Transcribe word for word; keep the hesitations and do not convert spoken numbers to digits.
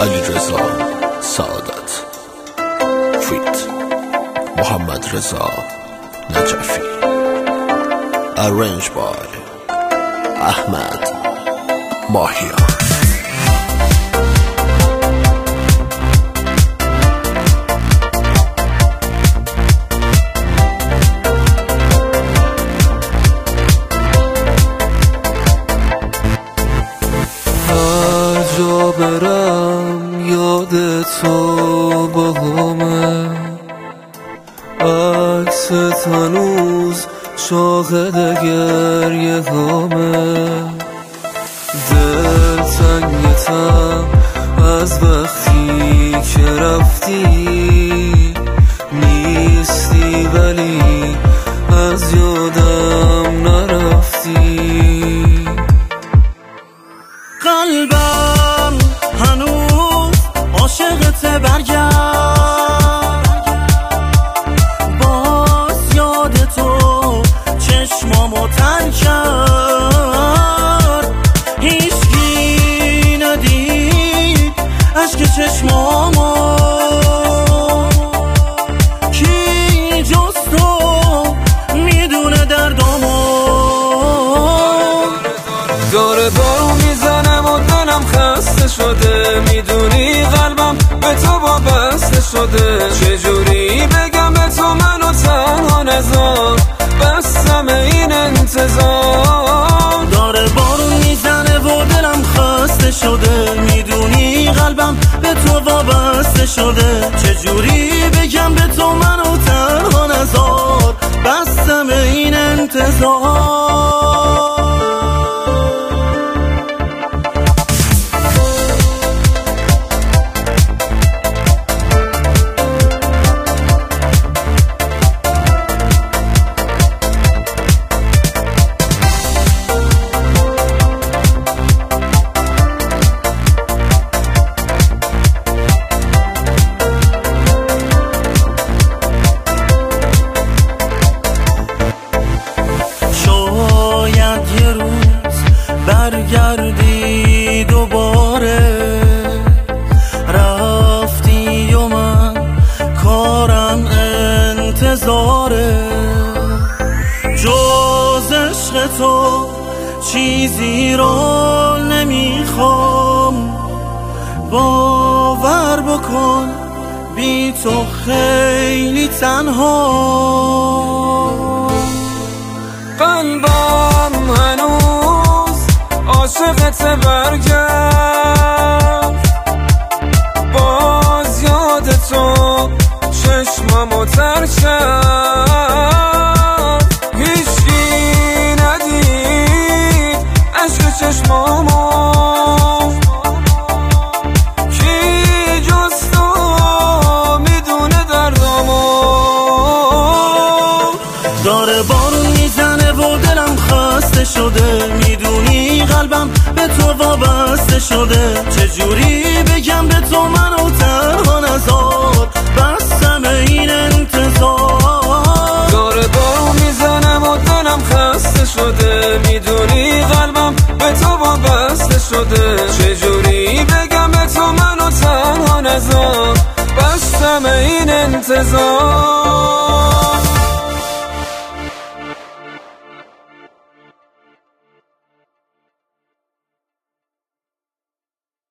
علیرضا سعادت فیت محمد رضا نجفی Arranged by احمد ماهیان. هر جا برم یاد تو با همه، عکست هنوز شاهد گریه هامه. دل تنگتم از وقتی که رفتی، نیستی ولی از یادم نرفتی. قلبم هنوز عاشقت، برگرد باز یاد تو چشمامو تر کرد. هیچکی ندید عشق چشمامو، کی جز تو میدونه دردامو. داره بارو میزنم و دلم خسته شده، میدونی قلبم به تو وابسته شده. چجوری بگم به تو منو تنها نذار، بستم این انتظار. داره بارون میزنه و دلم خسته شده، میدونی قلبم به تو وابسته شده. چجوری بگم به تو منو تنها نذار، بستم این انتظار. برگردی دوباره، رفتی و من کارم انتظاره. جز عشق تو چیزی رو نمیخوام، باور بکن بی تو خیلی تنها. قلبم هنوز عاشقت، برگرد باز یاد تو چشمامو تر کرد. هیچکی ندید عشق چشمامو، کی جز تو میدونه دردامو. داره بارون میزنه و دلم خسته شده، میدونی قلبم به تو وابسته شده. چجوری بگم به تو منو تنها نذار، بستم این انتظار. داره بارون میزنم و دلم خسته شده، میدونی قلبم به تو وابسته شده. چجوری بگم به تو منو تنها نذار، بستم این انتظار.